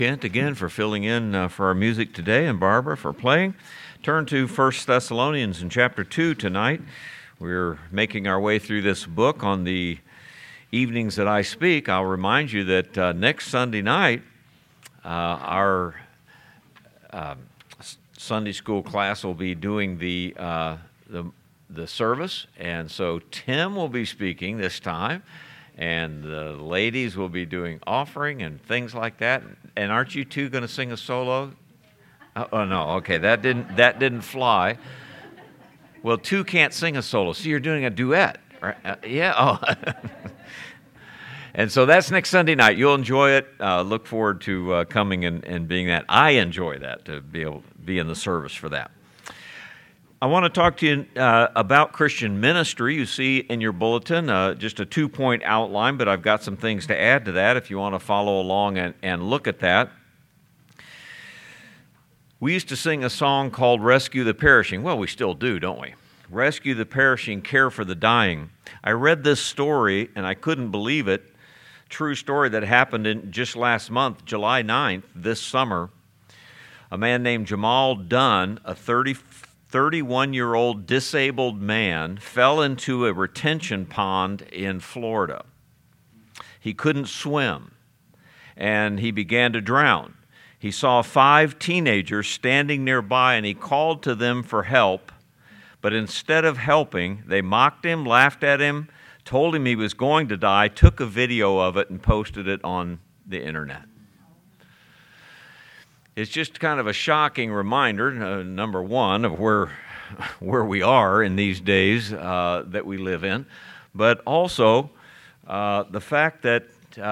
Kent again for filling in for our music today, and Barbara for playing. Turn to 1 Thessalonians in chapter 2 tonight. We're making our way through this book on the evenings that I speak. I'll remind you that next Sunday night, our Sunday school class will be doing the service, and so Tim will be speaking this time. And the ladies will be doing offering and things like that. And aren't you two going to sing a solo? Oh no, okay, that didn't fly. Well, two can't sing a solo, so you're doing a duet, right? Yeah. Oh. And so that's next Sunday night. You'll enjoy it. Look forward to coming and being that. I enjoy that, to be able to be in the service for that. I want to talk to you about Christian ministry. You see in your bulletin just a 2-point outline, but I've got some things to add to that if you want to follow along and look at that. We used to sing a song called Rescue the Perishing. Well, we still do, don't we? Rescue the perishing, care for the dying. I read this story, and I couldn't believe it. True story that happened in just last month, July 9th, this summer. A man named Jamal Dunn, a 31-year-old disabled man, fell into a retention pond in Florida. He couldn't swim, and he began to drown. He saw 5 teenagers standing nearby, and he called to them for help. But instead of helping, they mocked him, laughed at him, told him he was going to die, took a video of it, and posted it on the internet. It's just kind of a shocking reminder, number one, of where we are in these days that we live in, but also the fact that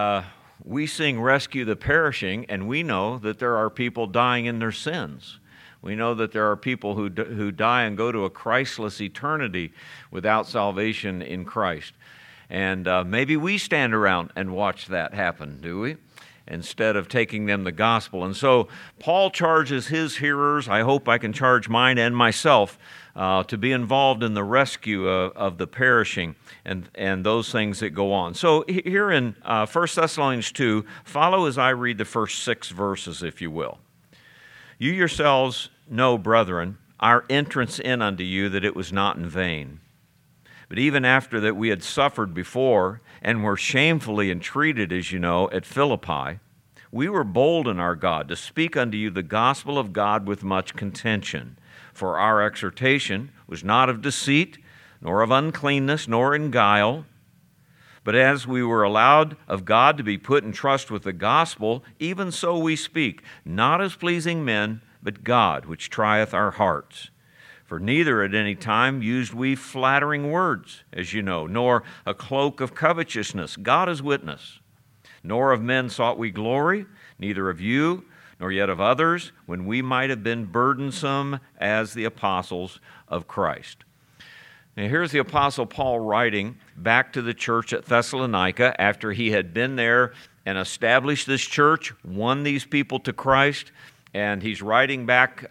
we sing Rescue the Perishing, and we know that there are people dying in their sins. We know that there are people who die and go to a Christless eternity without salvation in Christ. And maybe we stand around and watch that happen, do we? Instead of taking them the gospel. And so Paul charges his hearers, I hope I can charge mine and myself, to be involved in the rescue of the perishing and those things that go on. So here in 1 Thessalonians 2, follow as I read the first 6 verses, if you will. You yourselves know, brethren, our entrance in unto you, that it was not in vain. But even after that we had suffered before, and were shamefully entreated, as you know, at Philippi, we were bold in our God to speak unto you the gospel of God with much contention. For our exhortation was not of deceit, nor of uncleanness, nor in guile. But as we were allowed of God to be put in trust with the gospel, even so we speak, not as pleasing men, but God, which trieth our hearts. For neither at any time used we flattering words, as you know, nor a cloak of covetousness, God is witness. Nor of men sought we glory, neither of you, nor yet of others, when we might have been burdensome as the apostles of Christ. Now here's the Apostle Paul writing back to the church at Thessalonica after he had been there and established this church, won these people to Christ, and he's writing back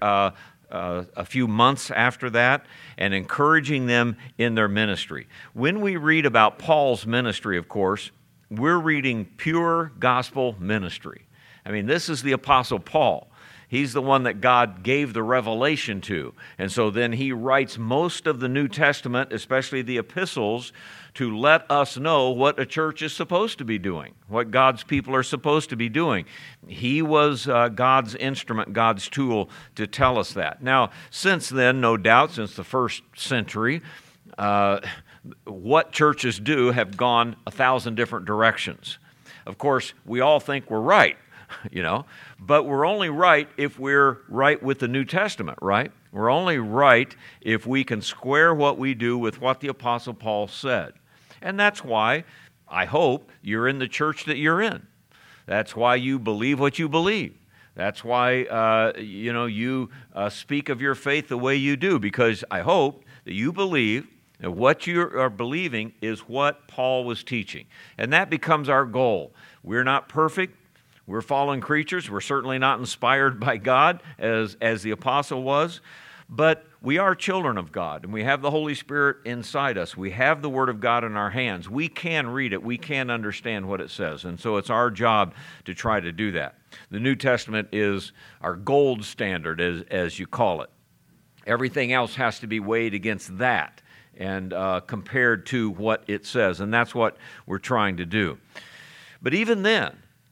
a few months after that and encouraging them in their ministry. When we read about Paul's ministry, of course, we're reading pure gospel ministry. I mean, this is the Apostle Paul. He's the one that God gave the revelation to. And so then he writes most of the New Testament, especially the epistles, to let us know what a church is supposed to be doing, what God's people are supposed to be doing. He was God's instrument, God's tool to tell us that. Now, since then, no doubt, since the first century, what churches do have gone 1,000 different directions. Of course, we all think we're right. But we're only right if we're right with the New Testament, right? We're only right if we can square what we do with what the Apostle Paul said. And that's why, I hope, you're in the church that you're in. That's why you believe what you believe. That's why, you speak of your faith the way you do, because I hope that you believe that what you are believing is what Paul was teaching. And that becomes our goal. We're not perfect. We're fallen creatures. We're certainly not inspired by God as the apostle was, but we are children of God, and we have the Holy Spirit inside us. We have the Word of God in our hands. We can read it. We can understand what it says, and so it's our job to try to do that. The New Testament is our gold standard, as you call it. Everything else has to be weighed against that and compared to what it says, and that's what we're trying to do. But even then,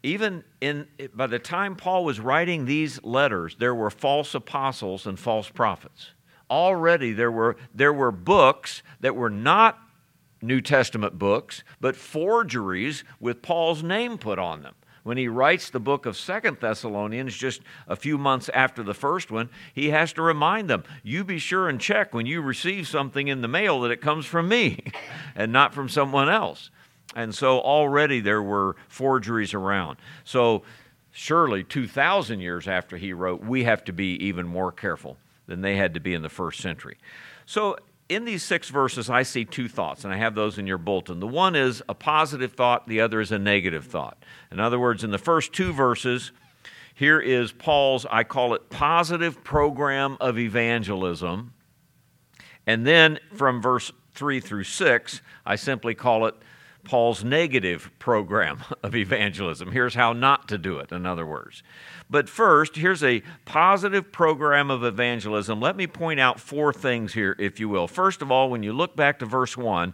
by the time Paul was writing these letters, there were false apostles and false prophets. Already there were books that were not New Testament books, but forgeries with Paul's name put on them. When he writes the book of 2 Thessalonians just a few months after the first one, he has to remind them, you be sure and check when you receive something in the mail that it comes from me and not from someone else. And so already there were forgeries around. So surely 2,000 years after he wrote, we have to be even more careful than they had to be in the first century. So in these 6 verses, I see 2 thoughts, and I have those in your bulletin. The one is a positive thought, the other is a negative thought. In other words, in the first 2 verses, here is Paul's, I call it, positive program of evangelism. And then from verse 3 through 6, I simply call it Paul's negative program of evangelism. Here's how not to do it, in other words. But first, here's a positive program of evangelism. Let me point out 4 things here, if you will. First of all, when you look back to verse 1,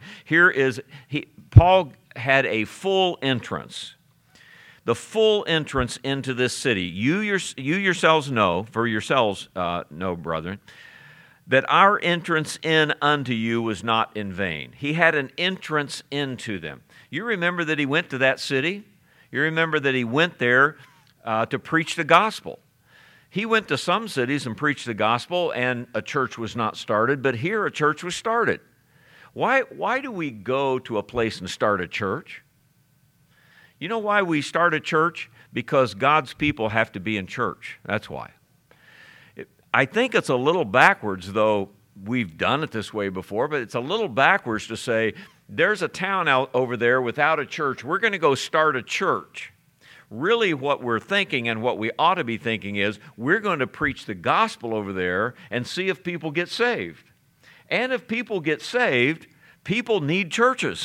Paul had a full entrance. The full entrance into this city. You yourselves know, brethren, that our entrance in unto you was not in vain. He had an entrance into them. You remember that he went to that city? You remember that he went there to preach the gospel. He went to some cities and preached the gospel, and a church was not started, but here a church was started. Why do we go to a place and start a church? You know why we start a church? Because God's people have to be in church. That's why. I think it's a little backwards, though we've done it this way before, but it's a little backwards to say, there's a town out over there without a church. We're going to go start a church. Really what we're thinking and what we ought to be thinking is, we're going to preach the gospel over there and see if people get saved. And if people get saved, people need churches.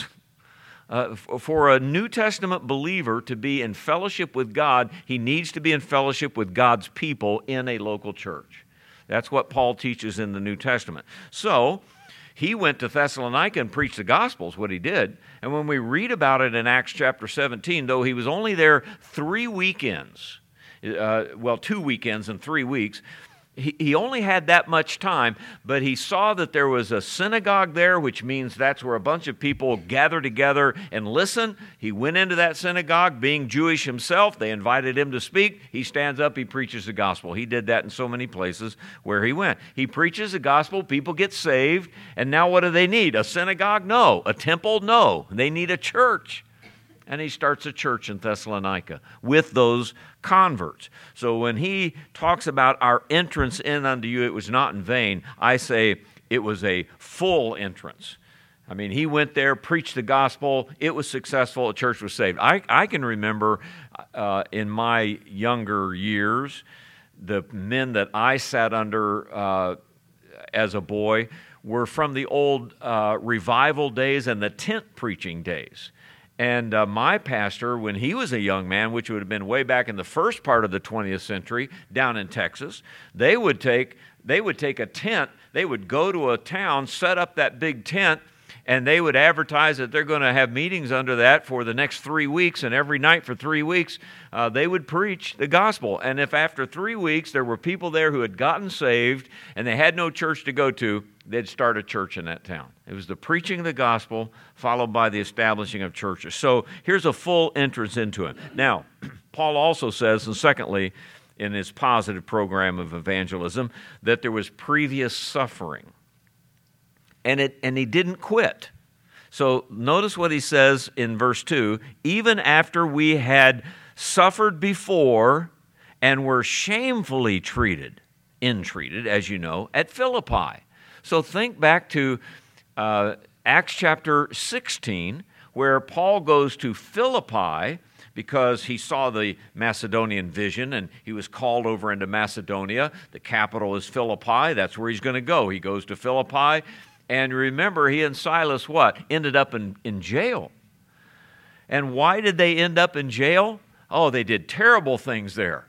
For a New Testament believer to be in fellowship with God, he needs to be in fellowship with God's people in a local church. That's what Paul teaches in the New Testament. So, he went to Thessalonica and preached the gospel, is what he did. And when we read about it in Acts chapter 17, though he was only there 3 weekends, 2 weekends and 3 weeks, he only had that much time, but he saw that there was a synagogue there, which means that's where a bunch of people gather together and listen. He went into that synagogue, being Jewish himself. They invited him to speak. He stands up, he preaches the gospel. He did that in so many places where he went. He preaches the gospel, people get saved, and now what do they need? A synagogue? No. A temple? No. They need a church. And he starts a church in Thessalonica with those converts. So when he talks about our entrance in unto you, it was not in vain, I say it was a full entrance. I mean, he went there, preached the gospel, it was successful, a church was saved. I can remember in my younger years, the men that I sat under as a boy were from the old revival days and the tent preaching days. And my pastor, when he was a young man, which would have been way back in the first part of the 20th century, down in Texas, they would take a tent, they would go to a town, set up that big tent, and they would advertise that they're going to have meetings under that for the next 3 weeks, and every night for 3 weeks, they would preach the gospel. And if after 3 weeks there were people there who had gotten saved and they had no church to go to, they'd start a church in that town. It was the preaching of the gospel followed by the establishing of churches. So here's a full entrance into it. Now, Paul also says, and secondly, in his positive program of evangelism, that there was previous suffering. And he didn't quit. So notice what he says in verse 2, even after we had suffered before and were shamefully entreated, as you know, at Philippi. So think back to Acts chapter 16, where Paul goes to Philippi because he saw the Macedonian vision and he was called over into Macedonia. The capital is Philippi. That's where he's going to go. He goes to Philippi. And remember, he and Silas, ended up in jail. And why did they end up in jail? Oh, they did terrible things there.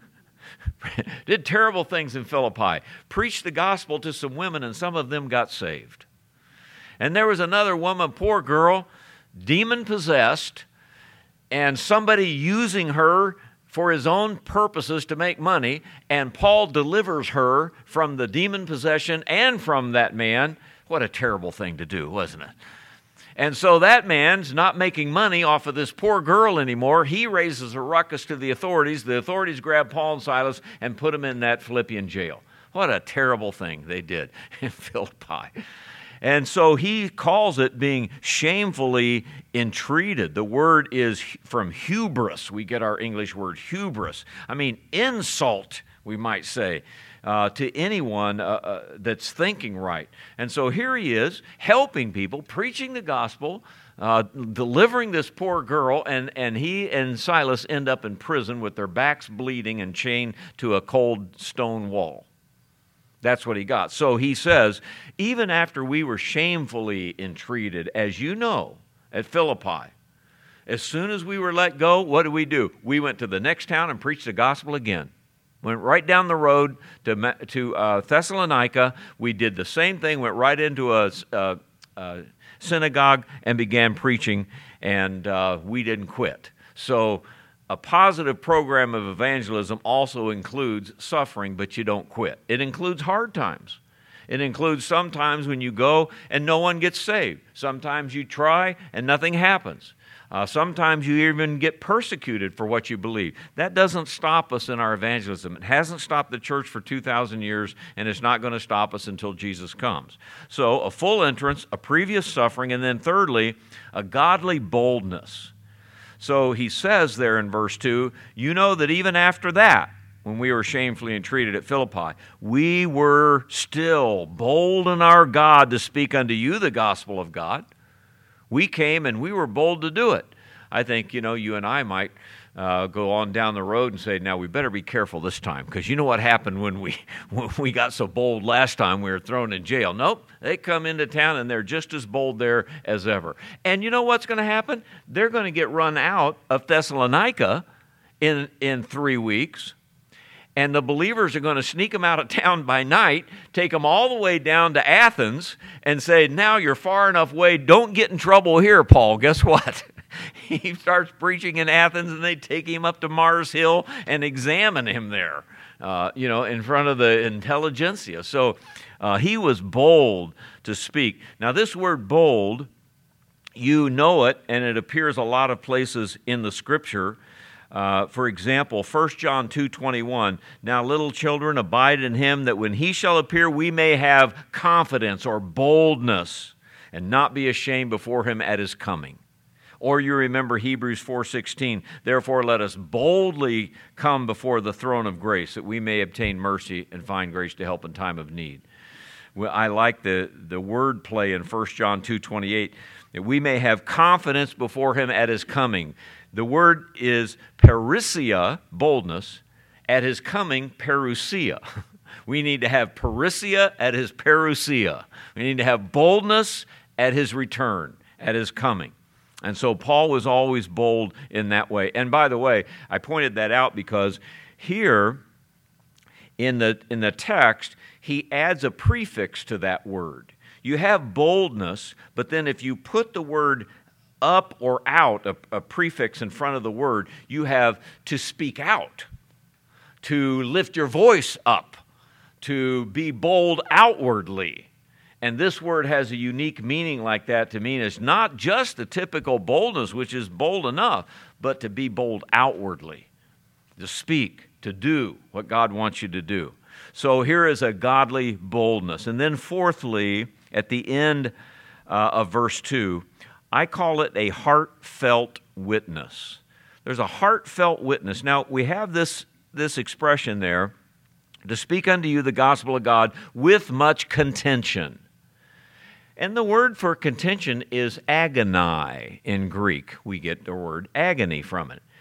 Did terrible things in Philippi. Preached the gospel to some women, and some of them got saved. And there was another woman, poor girl, demon-possessed, and somebody using her for his own purposes to make money, and Paul delivers her from the demon possession and from that man. What a terrible thing to do, wasn't it? And so that man's not making money off of this poor girl anymore. He raises a ruckus to the authorities. The authorities grab Paul and Silas and put them in that Philippian jail. What a terrible thing they did in Philippi. And so he calls it being shamefully entreated. The word is from hubris. We get our English word hubris. I mean, insult, we might say, to anyone that's thinking right. And so here he is, helping people, preaching the gospel, delivering this poor girl, and he and Silas end up in prison with their backs bleeding and chained to a cold stone wall. That's what he got. So he says, even after we were shamefully entreated, as you know, at Philippi, as soon as we were let go, what did? We went to the next town and preached the gospel again. Went right down the road to Thessalonica. We did the same thing, went right into a synagogue and began preaching, and we didn't quit. So a positive program of evangelism also includes suffering, but you don't quit. It includes hard times. It includes sometimes when you go and no one gets saved. Sometimes you try and nothing happens. Sometimes you even get persecuted for what you believe. That doesn't stop us in our evangelism. It hasn't stopped the church for 2,000 years, and it's not going to stop us until Jesus comes. So a full entrance, a previous suffering, and then thirdly, a godly boldness. So he says there in verse 2, you know that even after that, when we were shamefully entreated at Philippi, we were still bold in our God to speak unto you the gospel of God. We came and we were bold to do it. I think, you and I might go on down the road and say, now we better be careful this time, because you know what happened when we got so bold last time we were thrown in jail. Nope, they come into town and they're just as bold there as ever. And you know what's going to happen? They're going to get run out of Thessalonica in 3 weeks, and the believers are going to sneak them out of town by night, take them all the way down to Athens, and say, now you're far enough away, don't get in trouble here, Paul. Guess what? He starts preaching in Athens, and they take him up to Mars Hill and examine him there, in front of the intelligentsia. So he was bold to speak. Now, this word bold, you know it, and it appears a lot of places in the Scripture. For example, 1 John 2:21, now little children, abide in him, that when he shall appear, we may have confidence or boldness and not be ashamed before him at his coming. Or you remember Hebrews 4:16, therefore let us boldly come before the throne of grace, that we may obtain mercy and find grace to help in time of need. Well, I like the word play in 1 John 2:28, that we may have confidence before him at his coming. The word is parisia, boldness, at his coming, parousia. We need to have parisia at his parousia. We need to have boldness at his return, at his coming. And so Paul was always bold in that way. And by the way, I pointed that out because here in the text, he adds a prefix to that word. You have boldness, but then if you put the word up or out, a prefix in front of the word, you have to speak out, to lift your voice up, to be bold outwardly. And this word has a unique meaning like that to mean it's not just the typical boldness, which is bold enough, but to be bold outwardly, to speak, to do what God wants you to do. So here is a godly boldness. And then fourthly, at the end of verse 2, I call it a heartfelt witness. There's a heartfelt witness. Now, we have this expression there, to speak unto you the gospel of God with much contention. And the word for contention is agoni in Greek. We get the word agony from it.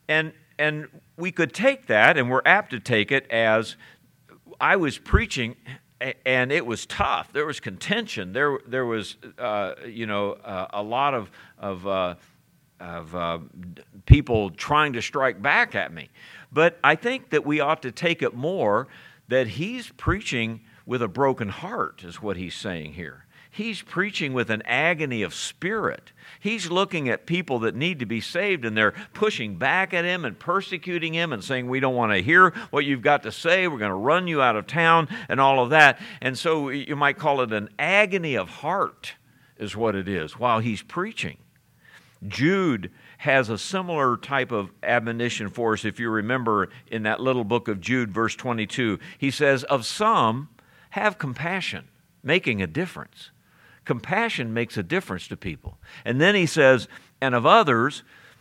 And we could take that, and we're apt to take it as I was preaching, and it was tough. There was contention. There was a lot of people trying to strike back at me. But I think that we ought to take it more that he's preaching with a broken heart, is what he's saying here. He's preaching with an agony of spirit. He's looking at people that need to be saved, and they're pushing back at him and persecuting him and saying, we don't want to hear what you've got to say. We're going to run you out of town and all of that. And so you might call it an agony of heart is what it is while he's preaching. Jude has a similar type of admonition for us. If you remember in that little book of Jude, verse 22, he says, of some have compassion, making a difference. Compassion makes a difference to people. And then he says, and of others,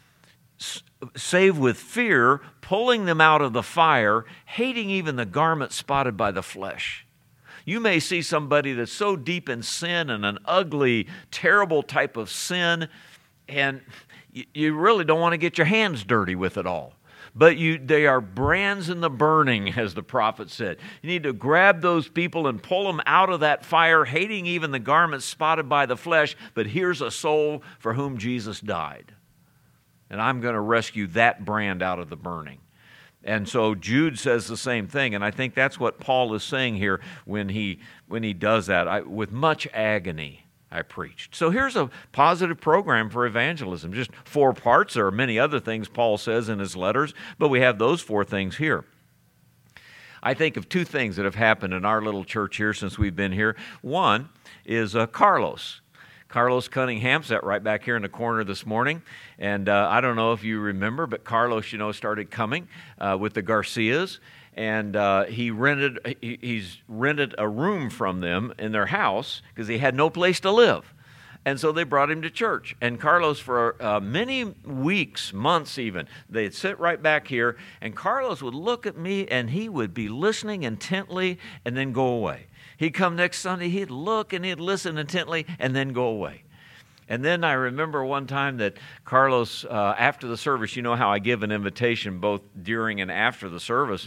save with fear, pulling them out of the fire, hating even the garment spotted by the flesh. You may see somebody that's so deep in sin and an ugly, terrible type of sin, and you really don't want to get your hands dirty with it all. But they are brands in the burning, as the prophet said. You need to grab those people and pull them out of that fire, hating even the garments spotted by the flesh. But here's a soul for whom Jesus died. And I'm going to rescue that brand out of the burning. And so Jude says the same thing. And I think that's what Paul is saying here when he does that. With much agony, I preached. So here's a positive program for evangelism. Just 4 parts. There are many other things Paul says in his letters, but we have those 4 things here. I think of 2 things that have happened in our little church here since we've been here. One is Carlos. Carlos Cunningham sat right back here in the corner this morning. And I don't know if you remember, but Carlos, started coming with the Garcias. And he's rented a room from them in their house because he had no place to live. And so they brought him to church. And Carlos, for many weeks, months even, they'd sit right back here, and Carlos would look at me, and he would be listening intently and then go away. He'd come next Sunday, he'd look and he'd listen intently and then go away. And then I remember one time that Carlos, after the service, you know how I give an invitation both during and after the service,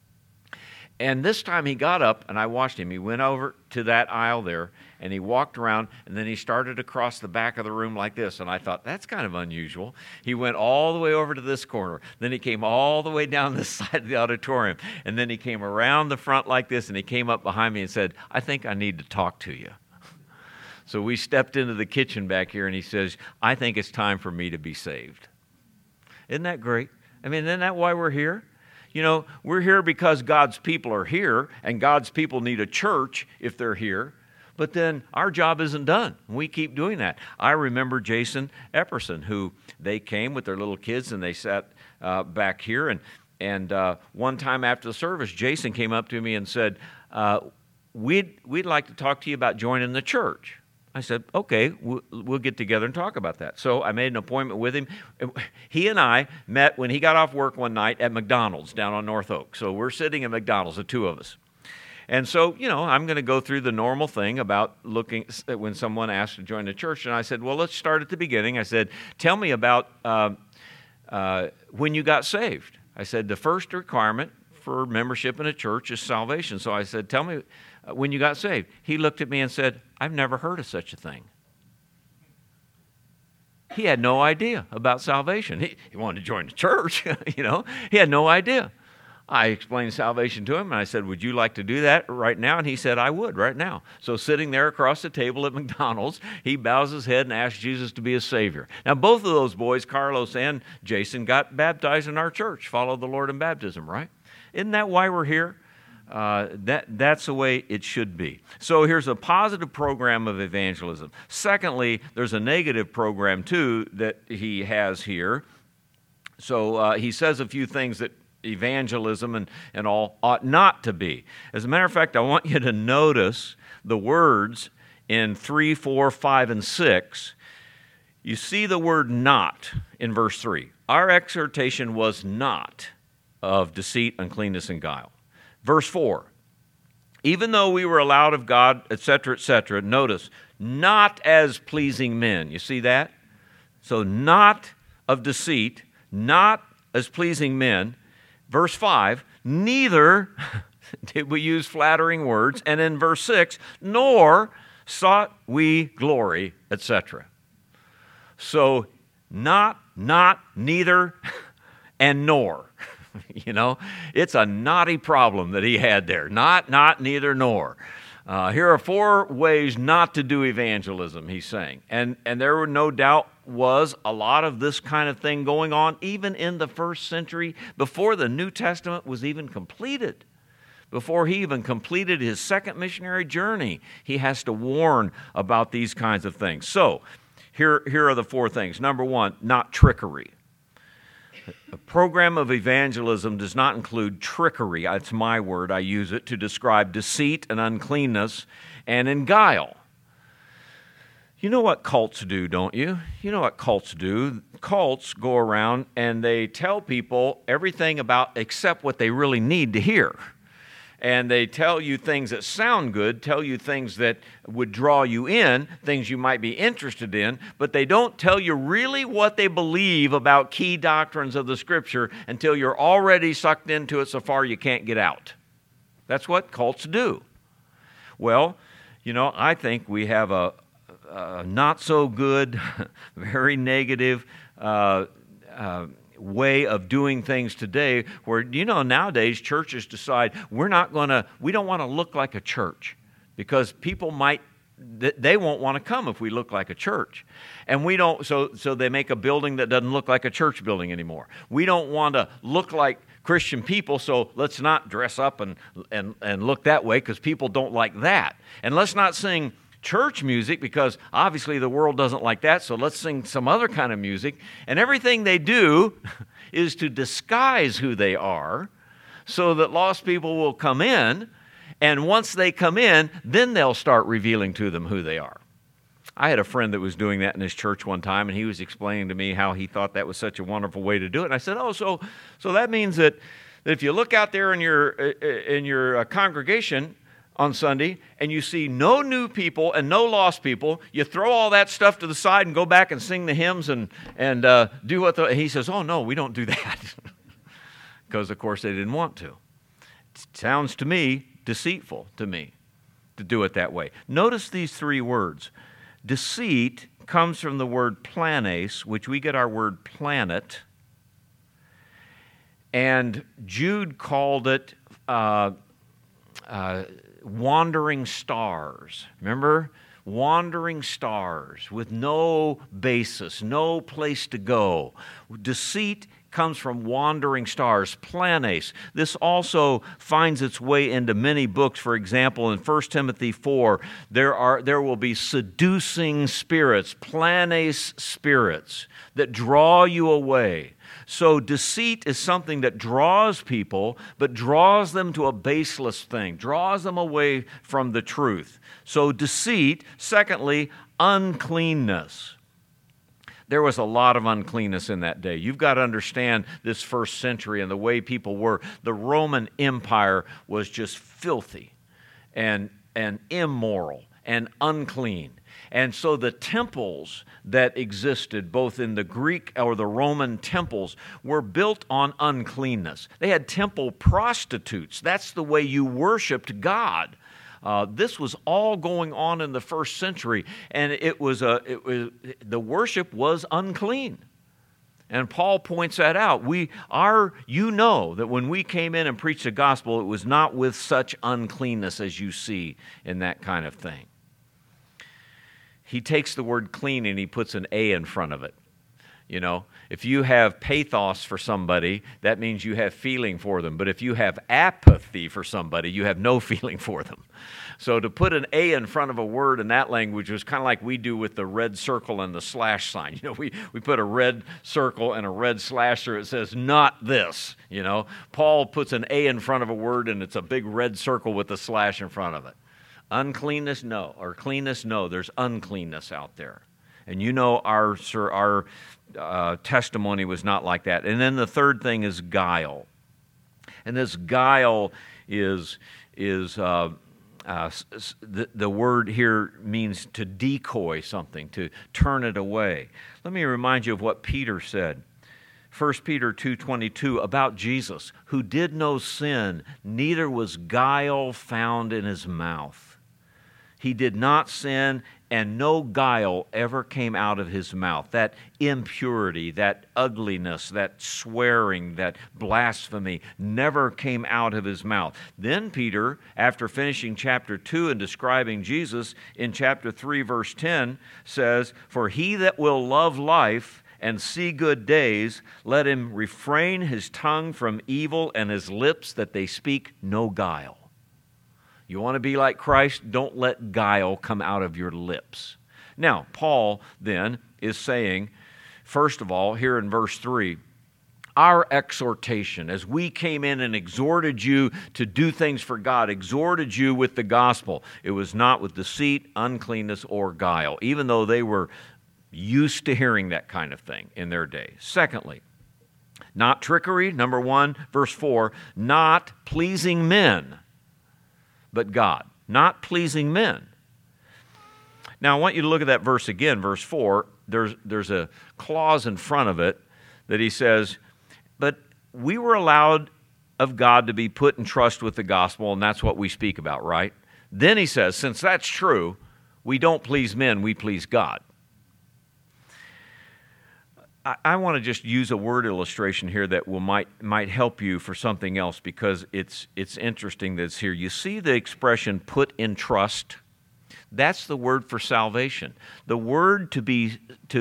and this time he got up, and I watched him. He went over to that aisle there, and he walked around, and then he started across the back of the room like this. And I thought, that's kind of unusual. He went all the way over to this corner. Then he came all the way down this side of the auditorium. And then he came around the front like this, and he came up behind me and said, I think I need to talk to you. So we stepped into the kitchen back here, and he says, I think it's time for me to be saved. Isn't that great? I mean, isn't that why we're here? We're here because God's people are here, and God's people need a church if they're here. But then our job isn't done. We keep doing that. I remember Jason Epperson, who they came with their little kids, and they sat back here. And one time after the service, Jason came up to me and said, we'd like to talk to you about joining the church. I said, okay, we'll get together and talk about that. So I made an appointment with him. He and I met when he got off work one night at McDonald's down on North Oak. So we're sitting at McDonald's, the 2 of us. And so, I'm going to go through the normal thing about looking when someone asks to join the church. And I said, well, let's start at the beginning. I said, tell me about when you got saved. I said, the first requirement for membership in a church is salvation. So I said, tell me when you got saved. He looked at me and said, I've never heard of such a thing. He had no idea about salvation. He wanted to join the church, He had no idea. I explained salvation to him, and I said, would you like to do that right now? And he said, I would right now. So sitting there across the table at McDonald's, he bows his head and asks Jesus to be his Savior. Now, both of those boys, Carlos and Jason, got baptized in our church, followed the Lord in baptism, right? Isn't that why we're here? That's the way it should be. So here's a positive program of evangelism. Secondly, there's a negative program, too, that he has here. So he says a few things that evangelism and all ought not to be. As a matter of fact, I want you to notice the words in 3, 4, 5, and 6. You see the word not in verse 3. Our exhortation was not of deceit, uncleanness, and guile. Verse 4, even though we were allowed of God, etc., notice, not as pleasing men. You see that? So not of deceit, not as pleasing men. Verse 5, neither did we use flattering words. And in verse 6, nor sought we glory, etc. So Not, neither, and nor. It's a knotty problem that he had there. Not, neither, nor. Here are 4 ways not to do evangelism, he's saying. And there were no doubt was a lot of this kind of thing going on even in the first century before the New Testament was even completed. Before he even completed his second missionary journey, he has to warn about these kinds of things. So, here are the 4 things. Number 1, not trickery. A program of evangelism does not include trickery. That's my word. I use it to describe deceit and uncleanness and guile. You know what cults do, don't you? You know what cults do. Cults go around and they tell people everything about except what they really need to hear. And they tell you things that sound good, tell you things that would draw you in, things you might be interested in, but they don't tell you really what they believe about key doctrines of the Scripture until you're already sucked into it so far you can't get out. That's what cults do. Well, I think we have a not so good, very negative way of doing things today where, nowadays churches decide we don't want to look like a church because people they won't want to come if we look like a church. And we don't, so they make a building that doesn't look like a church building anymore. We don't want to look like Christian people, so let's not dress up and look that way because people don't like that. And let's not sing church music because obviously the world doesn't like that, so let's sing some other kind of music. And everything they do is to disguise who they are so that lost people will come in, and once they come in, then they'll start revealing to them who they are. I had a friend that was doing that in his church one time, and he was explaining to me how he thought that was such a wonderful way to do it. And I said, so that means that if you look out there in your congregation on Sunday, and you see no new people and no lost people, you throw all that stuff to the side and go back and sing the hymns and do what he says, oh no, we don't do that. Because of course they didn't want to. It sounds to me deceitful to me to do it that way. Notice these 3 words. Deceit comes from the word planes, which we get our word planet. And Jude called it wandering stars. Remember? Wandering stars with no basis, no place to go. Deceit comes from wandering stars, planes. This also finds its way into many books. For example, in 1 Timothy 4, there will be seducing spirits, planes spirits, that draw you away. So deceit is something that draws people, but draws them to a baseless thing, draws them away from the truth. So deceit. Secondly, uncleanness. There was a lot of uncleanness in that day. You've got to understand this first century and the way people were. The Roman Empire was just filthy and immoral and unclean. And so the temples that existed, both in the Greek or the Roman temples, were built on uncleanness. They had temple prostitutes. That's the way you worshiped God. This was all going on in the first century, and the worship was unclean. And Paul points that out. You know that when we came in and preached the gospel, it was not with such uncleanness as you see in that kind of thing. He takes the word clean and he puts an A in front of it. If you have pathos for somebody, that means you have feeling for them. But if you have apathy for somebody, you have no feeling for them. So to put an A in front of a word in that language was kind of like we do with the red circle and the slash sign. We put a red circle and a red slash through it. It says, not this. Paul puts an A in front of a word and it's a big red circle with a slash in front of it. Uncleanness, no. Or cleanness, no. There's uncleanness out there. And our testimony was not like that. And then the third thing is guile. And this guile is the word here means to decoy something, to turn it away. Let me remind you of what Peter said. 1 Peter 2:22 about Jesus, who did no sin, neither was guile found in his mouth. He did not sin, and no guile ever came out of his mouth. That impurity, that ugliness, that swearing, that blasphemy never came out of his mouth. Then Peter, after finishing chapter 2 and describing Jesus, in chapter 3, verse 10, says, "For he that will love life and see good days, let him refrain his tongue from evil and his lips that they speak no guile." You want to be like Christ? Don't let guile come out of your lips. Now, Paul then is saying, first of all, here in verse 3, our exhortation, as we came in and exhorted you to do things for God, exhorted you with the gospel, it was not with deceit, uncleanness, or guile, even though they were used to hearing that kind of thing in their day. Secondly, not trickery, number 1, verse 4, not pleasing men, but God. Not pleasing men. Now, I want you to look at that verse again, verse 4. There's a clause in front of it that he says, but we were allowed of God to be put in trust with the gospel, and that's what we speak about, right? Then he says, since that's true, we don't please men, we please God. I want to just use a word illustration here that might help you for something else, because it's interesting that it's here. You see the expression "put in trust"? That's the word for salvation. The word to be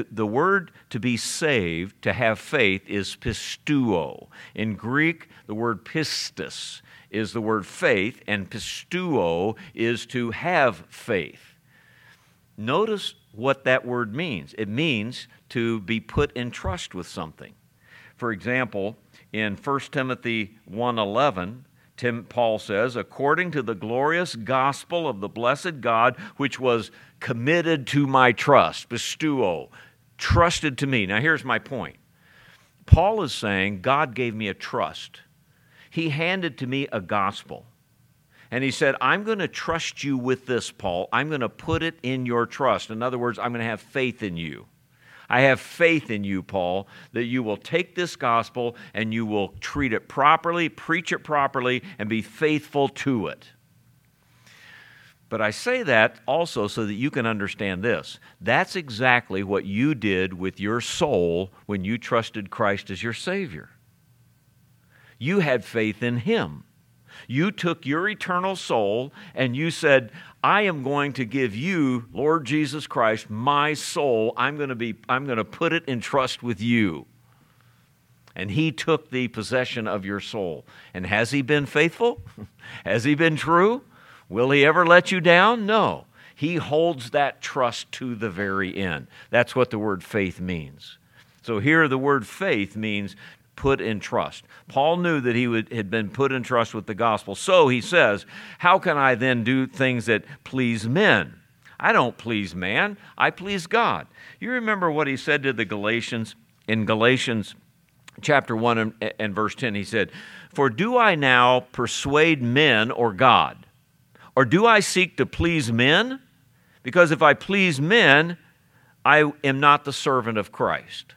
saved, to have faith, is pisteuo. In Greek, the word pistis is the word faith, and pisteuo is to have faith. Notice what that word means. It means to be put in trust with something. For example, in 1 Timothy 1:11, Paul says, according to the glorious gospel of the blessed God, which was committed to my trust, pisteuo, trusted to me. Now here's my point. Paul is saying God gave me a trust. He handed to me a gospel. And he said, I'm going to trust you with this, Paul. I'm going to put it in your trust. In other words, I'm going to have faith in you. I have faith in you, Paul, that you will take this gospel and you will treat it properly, preach it properly, and be faithful to it. But I say that also so that you can understand this. That's exactly what you did with your soul when you trusted Christ as your Savior. You had faith in Him. You took your eternal soul and you said, I am going to give you, Lord Jesus Christ, my soul. I'm going to put it in trust with you. And He took the possession of your soul. And has He been faithful? Has He been true? Will He ever let you down? No. He holds that trust to the very end. That's what the word faith means. So here the word faith means put in trust. Paul knew that he had been put in trust with the gospel. So he says, how can I then do things that please men? I don't please man, I please God. You remember what he said to the Galatians in Galatians chapter 1 and verse 10. He said, for do I now persuade men or God? Or do I seek to please men? Because if I please men, I am not the servant of Christ.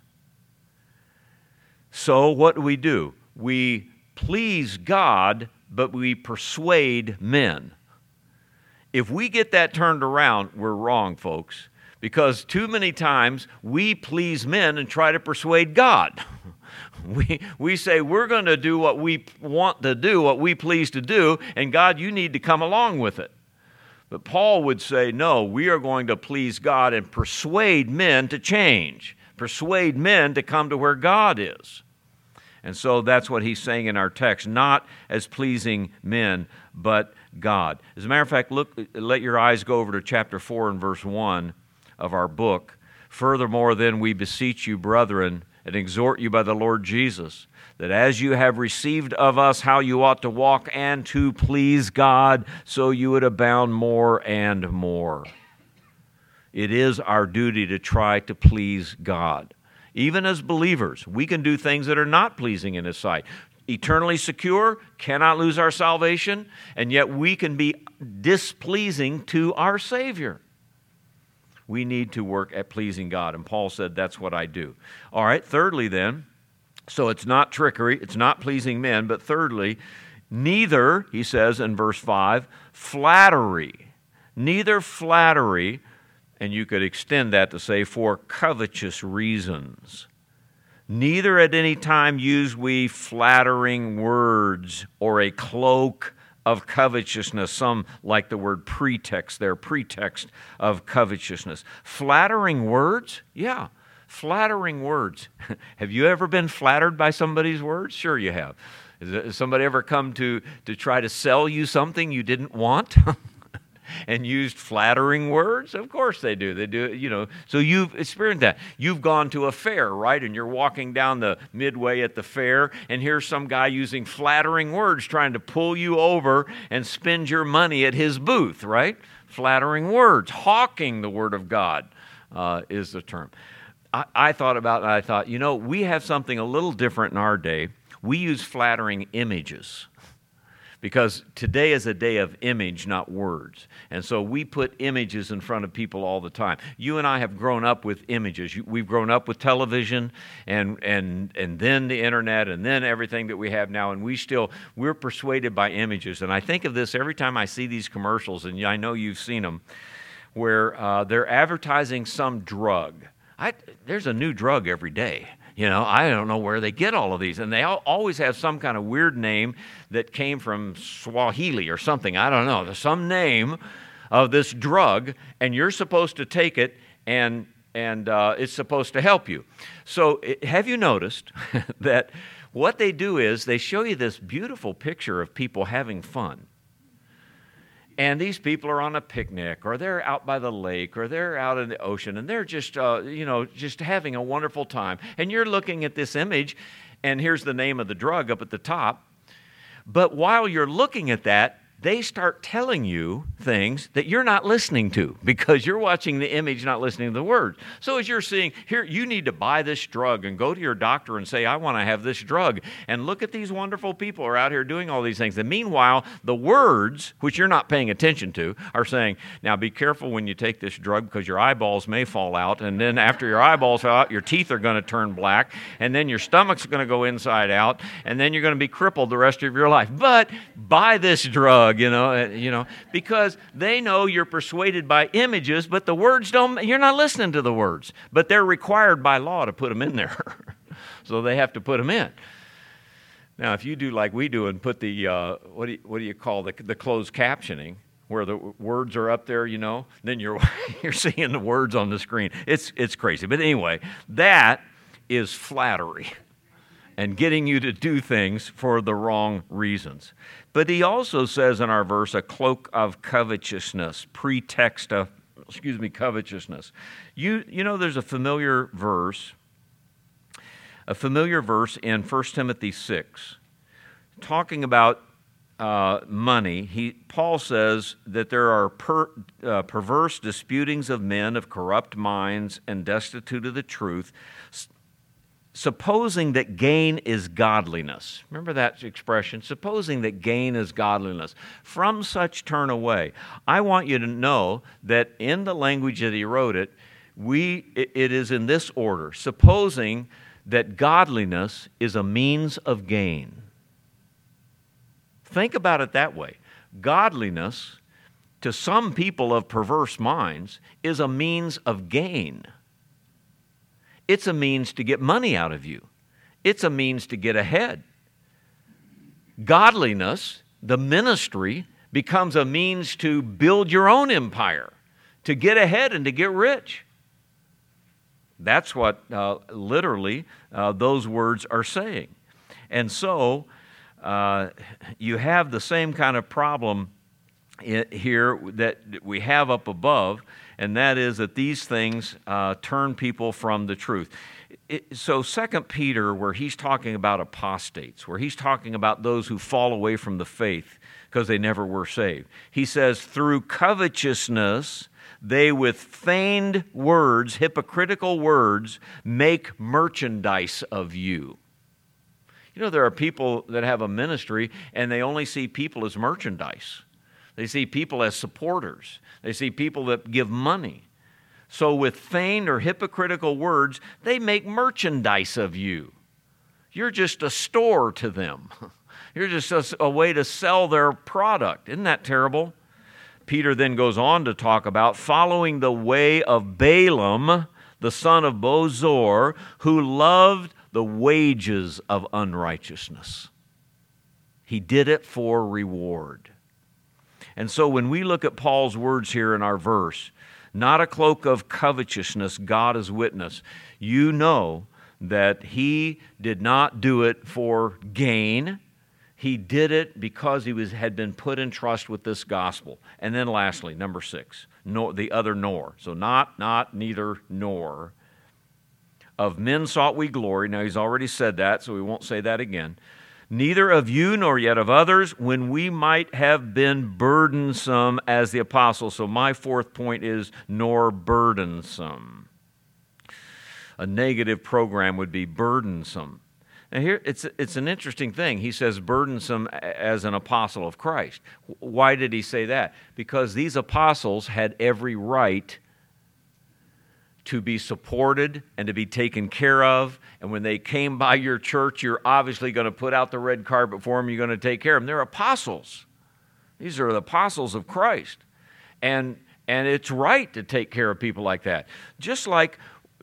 So what do? We please God, but we persuade men. If we get that turned around, we're wrong, folks, because too many times we please men and try to persuade God. We say we're going to do what we want to do, what we please to do, and God, you need to come along with it. But Paul would say, no, we are going to please God and persuade men to change. Persuade men to come to where God is. And so that's what he's saying in our text, not as pleasing men, but God. As a matter of fact, let your eyes go over to chapter 4 and verse 1 of our book. Furthermore, then we beseech you, brethren, and exhort you by the Lord Jesus, that as you have received of us how you ought to walk and to please God, so you would abound more and more. It is our duty to try to please God. Even as believers, we can do things that are not pleasing in His sight. Eternally secure, cannot lose our salvation, and yet we can be displeasing to our Savior. We need to work at pleasing God, and Paul said, that's what I do. All right, thirdly then, so it's not trickery, it's not pleasing men, but thirdly, neither, he says in verse 5, flattery. Neither flattery. And you could extend that to say, for covetous reasons. Neither at any time use we flattering words or a cloak of covetousness. Some like the word pretext there, pretext of covetousness. Flattering words? Yeah, flattering words. Have you ever been flattered by somebody's words? Sure you have. Has somebody ever come to try to sell you something you didn't want? And used flattering words? Of course they do. They do, So you've experienced that. You've gone to a fair, right? And you're walking down the midway at the fair, and here's some guy using flattering words trying to pull you over and spend your money at his booth, right? Flattering words. Hawking the Word of God is the term. I thought about it, and I thought, we have something a little different in our day. We use flattering images. Because today is a day of image, not words. And so we put images in front of people all the time. You and I have grown up with images. We've grown up with television and then the internet and then everything that we have now. And we're persuaded by images. And I think of this every time I see these commercials, and I know you've seen them, where they're advertising some drug. There's a new drug every day. I don't know where they get all of these. And they always have some kind of weird name that came from Swahili or something. I don't know. There's some name of this drug, and you're supposed to take it, and it's supposed to help you. So have you noticed that what they do is they show you this beautiful picture of people having fun. And these people are on a picnic, or they're out by the lake, or they're out in the ocean, and they're just, just having a wonderful time. And you're looking at this image, and here's the name of the drug up at the top. But while you're looking at that, they start telling you things that you're not listening to because you're watching the image, not listening to the words. So as you're seeing, here, you need to buy this drug and go to your doctor and say, I want to have this drug. And look at these wonderful people who are out here doing all these things. And meanwhile, the words, which you're not paying attention to, are saying, now be careful when you take this drug because your eyeballs may fall out. And then after your eyeballs fall out, your teeth are going to turn black. And then your stomach's going to go inside out. And then you're going to be crippled the rest of your life. But buy this drug. Because they know you're persuaded by images, but the words you're not listening to the words. But they're required by law to put them in there. So they have to put them in. Now, if you do like we do and put the, what do you call the closed captioning, where the words are up there, then you're seeing the words on the screen. It's crazy. But anyway, that is flattery and getting you to do things for the wrong reasons. But he also says in our verse, a cloak of covetousness, pretext of, covetousness. There's a familiar verse in 1 Timothy 6, talking about money. Paul says that there are perverse disputings of men of corrupt minds and destitute of the truth, supposing that gain is godliness. Remember that expression? Supposing that gain is godliness. From such turn away. I want you to know that in the language that he wrote it is in this order. Supposing that godliness is a means of gain. Think about it that way. Godliness, to some people of perverse minds, is a means of gain. It's a means to get money out of you. It's a means to get ahead. Godliness, the ministry, becomes a means to build your own empire, to get ahead and to get rich. That's what literally those words are saying. And so you have the same kind of problem here that we have up above, and that is that these things turn people from the truth. So 2 Peter, where he's talking about apostates, where he's talking about those who fall away from the faith because they never were saved, he says, through covetousness, they with feigned words, hypocritical words, make merchandise of you. There are people that have a ministry and they only see people as merchandise. They see people as supporters. They see people that give money. So with feigned or hypocritical words, they make merchandise of you. You're just a store to them. You're just a way to sell their product. Isn't that terrible? Peter then goes on to talk about following the way of Balaam, the son of Bozor, who loved the wages of unrighteousness. He did it for reward. And so when we look at Paul's words here in our verse, not a cloak of covetousness, God is witness, you know that he did not do it for gain. He did it because he had been put in trust with this gospel. And then lastly, number 6, the other nor. So not, neither, nor. Of men sought we glory. Now he's already said that, so we won't say that again. Neither of you nor yet of others, when we might have been burdensome as the apostles. So my 4th point is nor burdensome. A negative program would be burdensome. Now here, it's an interesting thing. He says burdensome as an apostle of Christ. Why did he say that? Because these apostles had every right to be supported and to be taken care of. And when they came by your church, you're obviously going to put out the red carpet for them. You're going to take care of them. They're apostles. These are the apostles of Christ. And it's right to take care of people like that. Just like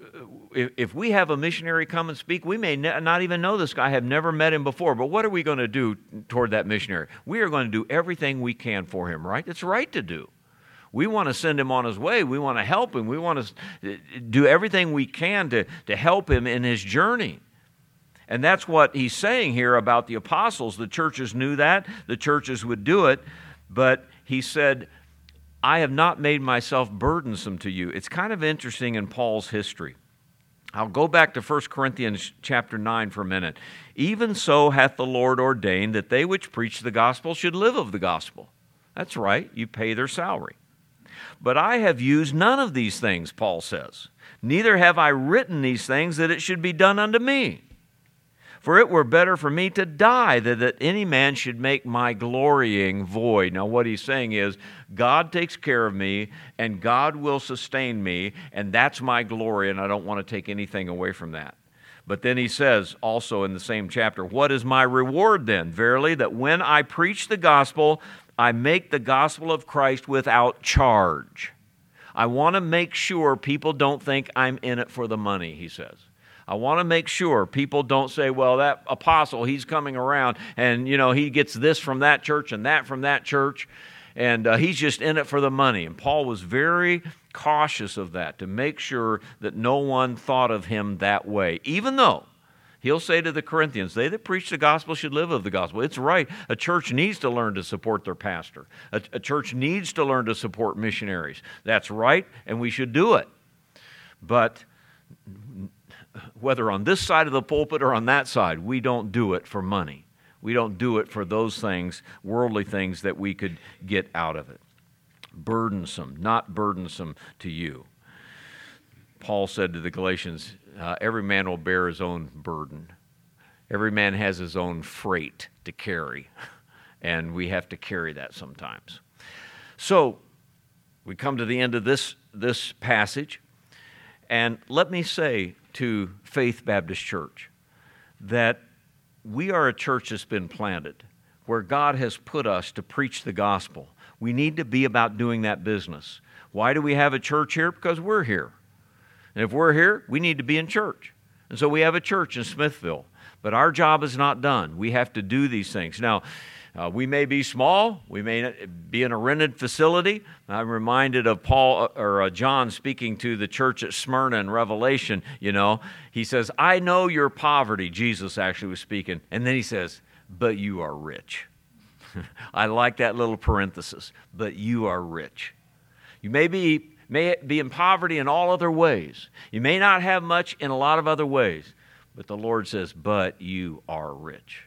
if we have a missionary come and speak, we may not even know this guy, have never met him before, but what are we going to do toward that missionary? We are going to do everything we can for him, right? It's right to do. We want to send him on his way. We want to help him. We want to do everything we can to help him in his journey. And that's what he's saying here about the apostles. The churches knew that. The churches would do it. But he said, I have not made myself burdensome to you. It's kind of interesting in Paul's history. I'll go back to 1 Corinthians chapter 9 for a minute. Even so hath the Lord ordained that they which preach the gospel should live of the gospel. That's right, you pay their salary. But I have used none of these things, Paul says. Neither have I written these things that it should be done unto me. For it were better for me to die than that any man should make my glorying void. Now what he's saying is, God takes care of me, and God will sustain me, and that's my glory, and I don't want to take anything away from that. But then he says also in the same chapter, what is my reward then? Verily, that when I preach the gospel, I make the gospel of Christ without charge. I want to make sure people don't think I'm in it for the money, he says. I want to make sure people don't say, well, that apostle, he's coming around and, he gets this from that church and that from that church, and he's just in it for the money. And Paul was very cautious of that, to make sure that no one thought of him that way, even though he'll say to the Corinthians, they that preach the gospel should live of the gospel. It's right. A church needs to learn to support their pastor. A church needs to learn to support missionaries. That's right, and we should do it. But whether on this side of the pulpit or on that side, we don't do it for money. We don't do it for those things, worldly things that we could get out of it. Burdensome, not burdensome to you. Paul said to the Galatians, every man will bear his own burden. Every man has his own freight to carry, and we have to carry that sometimes. So we come to the end of this passage, and let me say to Faith Baptist Church that we are a church that's been planted where God has put us to preach the gospel. We need to be about doing that business. Why do we have a church here? Because we're here. And if we're here, we need to be in church. And so we have a church in Smithville. But our job is not done. We have to do these things. Now, we may be small. We may be in a rented facility. I'm reminded of John speaking to the church at Smyrna in Revelation. He says, I know your poverty. Jesus actually was speaking. And then he says, but you are rich. I like that little parenthesis. But you are rich. You may be in poverty in all other ways. You may not have much in a lot of other ways. But the Lord says, but you are rich.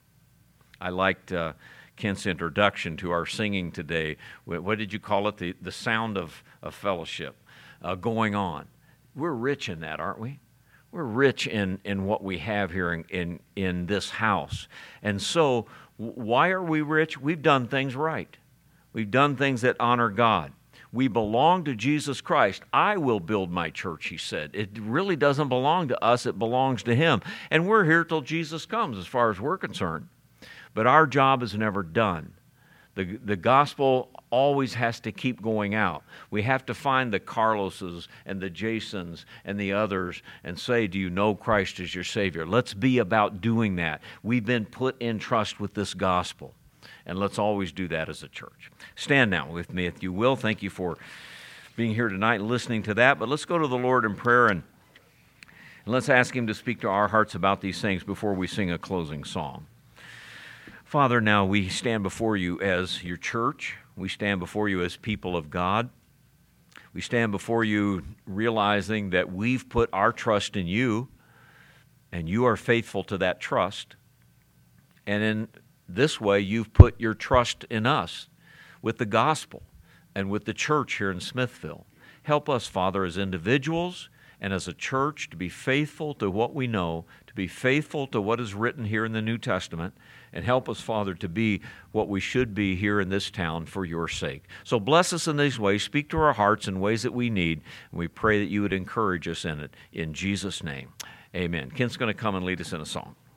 I liked Kent's introduction to our singing today. What did you call it? The sound of fellowship going on. We're rich in that, aren't we? We're rich in what we have here in this house. And so, why are we rich? We've done things right. We've done things that honor God. We belong to Jesus Christ. I will build my church, he said. It really doesn't belong to us. It belongs to him. And we're here till Jesus comes as far as we're concerned. But our job is never done. The gospel always has to keep going out. We have to find the Carloses and the Jasons and the others and say, do you know Christ as your Savior? Let's be about doing that. We've been put in trust with this gospel, and let's always do that as a church. Stand now with me if you will. Thank you for being here tonight and listening to that. But let's go to the Lord in prayer and let's ask Him to speak to our hearts about these things before we sing a closing song. Father, now we stand before you as your church. We stand before you as people of God. We stand before you realizing that we've put our trust in you, and you are faithful to that trust. And in this way, you've put your trust in us with the gospel and with the church here in Smithville. Help us, Father, as individuals and as a church to be faithful to what we know, to be faithful to what is written here in the New Testament, and help us, Father, to be what we should be here in this town for your sake. So bless us in these ways. Speak to our hearts in ways that we need, and we pray that you would encourage us in it. In Jesus' name, amen. Kent's going to come and lead us in a song.